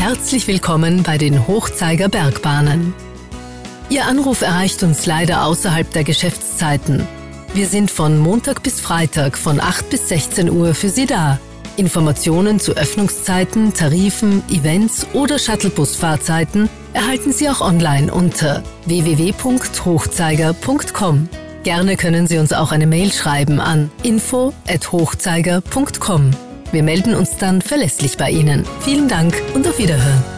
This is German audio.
Herzlich willkommen bei den Hochzeiger Bergbahnen. Ihr Anruf erreicht uns leider außerhalb der Geschäftszeiten. Wir sind von Montag bis Freitag von 8 bis 16 Uhr für Sie da. Informationen zu Öffnungszeiten, Tarifen, Events oder Shuttlebus-Fahrzeiten erhalten Sie auch online unter www.hochzeiger.com. Gerne können Sie uns auch eine Mail schreiben an info@hochzeiger.com. Wir melden uns dann verlässlich bei Ihnen. Vielen Dank und auf Wiederhören.